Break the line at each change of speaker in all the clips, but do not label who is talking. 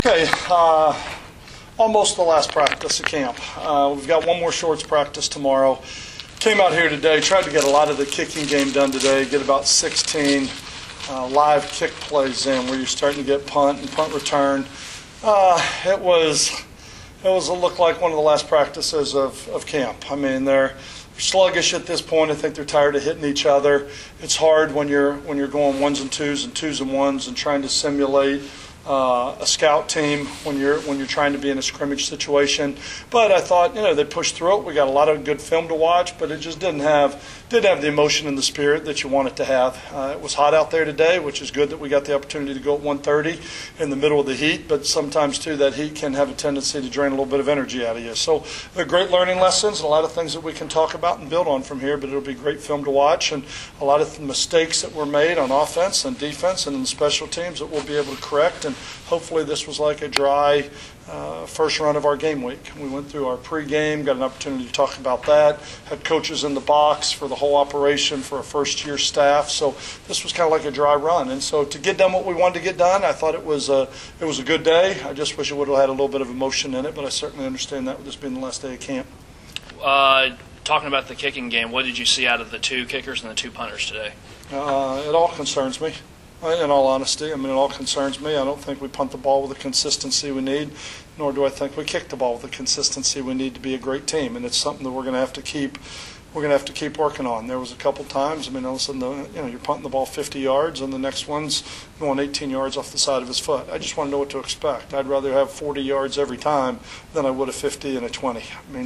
Okay, almost the last practice of camp. We've got one more shorts practice tomorrow. Came out here today, tried to get a lot of the kicking game done today, get about 16 live kick plays in where you're starting to get punt and punt return. It looked like one of the last practices of camp. I mean, they're sluggish at this point. I think they're tired of hitting each other. It's hard when you're going ones and twos and ones and trying to simulate a scout team when you're trying to be in a scrimmage situation. But I thought, they pushed through it. We got a lot of good film to watch, but it just didn't have the emotion and the spirit that you want it to have. It was hot out there today, which is good that we got the opportunity to go at 1:30 in the middle of the heat, but sometimes too that heat can have a tendency to drain a little bit of energy out of you. So they're great learning lessons and a lot of things that we can talk about and build on from here, but it'll be great film to watch and a lot of mistakes that were made on offense and defense and in the special teams that we'll be able to correct. And hopefully this was like a dry first run of our game week. We went through our pregame, got an opportunity to talk about that, had coaches in the box for the whole operation for a first-year staff. So this was kind of like a dry run. And so to get done what we wanted to get done, I thought it was a good day. I just wish it would have had a little bit of emotion in it, but I certainly understand that with this being the last day of camp.
Talking about the kicking game, what did you see out of the two kickers and the two punters today?
It all concerns me. In all honesty, it all concerns me. I don't think we punt the ball with the consistency we need, nor do I think we kick the ball with the consistency we need to be a great team. And it's something that we're going to have to keep. We're going to have to keep working on. There was a couple times. All of a sudden, you're punting the ball 50 yards, and the next one's going 18 yards off the side of his foot. I just want to know what to expect. I'd rather have 40 yards every time than I would a 50 and a 20.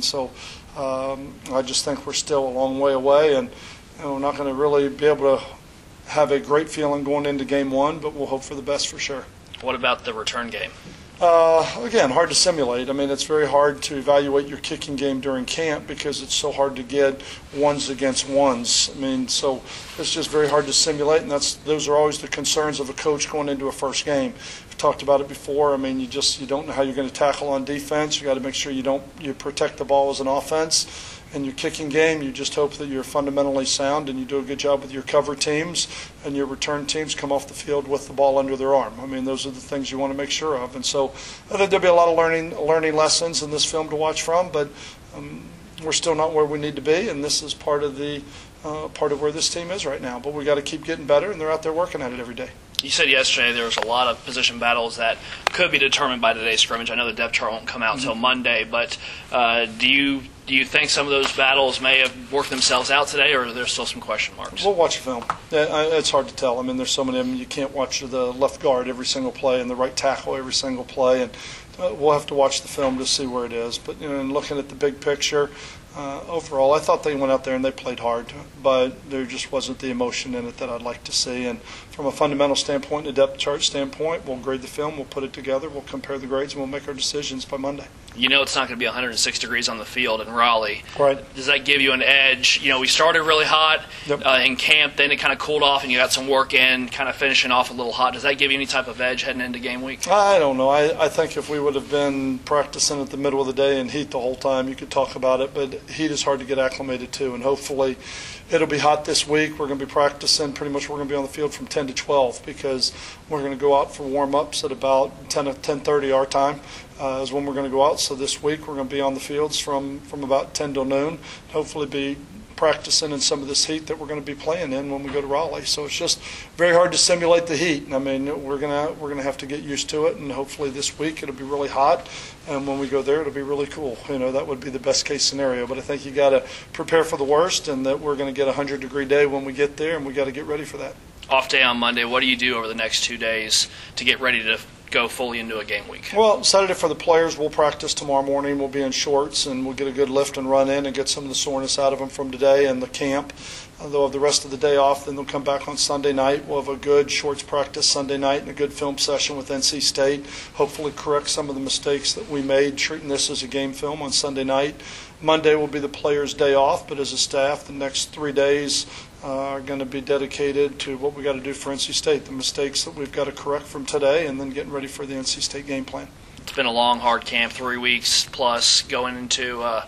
I just think we're still a long way away, and we're not going to really be able to have a great feeling going into game one, but we'll hope for the best for sure.
What about the return game?
Again, hard to simulate. It's very hard to evaluate your kicking game during camp because it's so hard to get ones against ones. So it's just very hard to simulate, and those are always the concerns of a coach going into a first game. We've talked about it before. You don't know how you're going to tackle on defense. You got to make sure you protect the ball as an offense. In your kicking game, you just hope that you're fundamentally sound and you do a good job with your cover teams and your return teams come off the field with the ball under their arm. Those are the things you want to make sure of. And so I think there'll be a lot of learning lessons in this film to watch from, but we're still not where we need to be, and this is part of where this team is right now. But we got to keep getting better, and they're out there working at it every day.
You said yesterday there was a lot of position battles that could be determined by today's scrimmage. I know the depth chart won't come out until Monday, but do you think some of those battles may have worked themselves out today, or are there still some question marks?
We'll watch the film. It's hard to tell. There's so many of them. You can't watch the left guard every single play and the right tackle every single play, and we'll have to watch the film to see where it is. But in looking at the big picture, overall, I thought they went out there and they played hard, but there just wasn't the emotion in it that I'd like to see. And from a fundamental standpoint, and a depth chart standpoint, we'll grade the film, we'll put it together, we'll compare the grades, and we'll make our decisions by Monday.
It's not going to be 106 degrees on the field in Raleigh.
Right.
Does that give you an edge? We started really hot in camp, then it kind of cooled off, and you got some work in, kind of finishing off a little hot. Does that give you any type of edge heading into game week?
I don't know. I think if we would have been practicing at the middle of the day in heat the whole time, you could talk about it, but heat is hard to get acclimated to, and hopefully it'll be hot this week. We're going to be practicing pretty much. We're going to be on the field from 10 to 12 because we're going to go out for warm-ups at about 10:30 our time is when we're going to go out. So this week we're going to be on the fields from about 10 till noon. Hopefully be practicing in some of this heat that we're going to be playing in when we go to Raleigh. So it's just very hard to simulate the heat. We're going to have to get used to it, and hopefully this week it'll be really hot, and when we go there it'll be really cool. That would be the best case scenario. But I think you got to prepare for the worst, and that we're going to get a 100-degree day when we get there, and we got to get ready for that.
Off day on Monday, what do you do over the next 2 days to get ready to go fully into a game week?
Well, Saturday for the players, we'll practice tomorrow morning. We'll be in shorts, and we'll get a good lift and run in and get some of the soreness out of them from today and the camp. They'll have the rest of the day off, then they'll come back on Sunday night. We'll have a good shorts practice Sunday night and a good film session with NC State. Hopefully correct some of the mistakes that we made treating this as a game film on Sunday night. Monday will be the players' day off, but as a staff, the next 3 days are going to be dedicated to what we got to do for NC State, the mistakes that we've got to correct from today, and then getting ready for the NC State game plan.
It's been a long, hard camp, 3 weeks plus, going into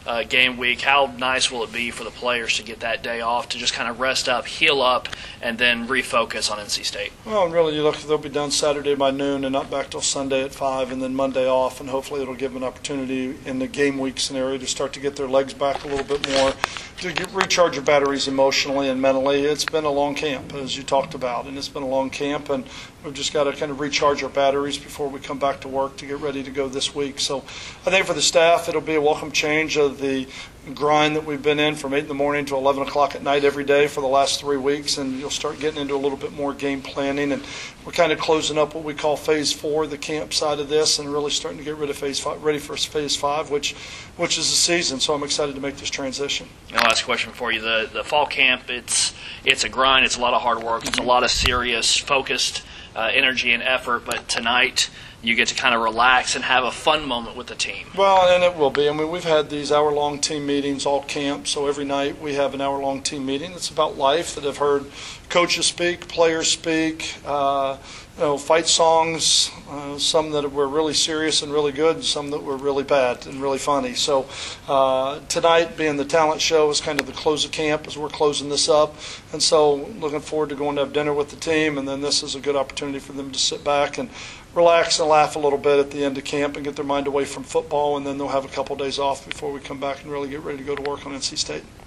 game week. How nice will it be for the players to get that day off to just kind of rest up, heal up, and then refocus on NC State?
Well, really, you look, they'll be done Saturday by noon and not back till Sunday at 5, and then Monday off, and hopefully it'll give them an opportunity in the game week scenario to start to get their legs back a little bit more, to recharge your batteries emotionally and mentally. It's been a long camp, as you talked about, and it's been a long camp, and we've just got to kind of recharge our batteries before we come back to work to get ready to go this week. So I think for the staff, it'll be a welcome change of the grind that we've been in from 8 in the morning to 11 o'clock at night every day for the last 3 weeks, and you'll start getting into a little bit more game planning, and we're kind of closing up what we call phase 4, the camp side of this, and really starting to get rid of phase 5, ready for phase 5, which is the season. So I'm excited to make this transition.
My last question for you: the fall camp, it's a grind, it's a lot of hard work, it's a lot of serious, focused energy and effort, but tonight you get to kind of relax and have a fun moment with the team.
Well, and it will be. I mean, we've had these hour-long team meetings all camp, so every night we have an hour-long team meeting. It's about life that I've heard coaches speak, players speak, fight songs, some that were really serious and really good, and some that were really bad and really funny. So tonight, being the talent show, is kind of the close of camp as we're closing this up. And so looking forward to going to have dinner with the team, and then this is a good opportunity for them to sit back and relax and laugh a little bit at the end of camp and get their mind away from football, and then they'll have a couple days off before we come back and really get ready to go to work on NC State.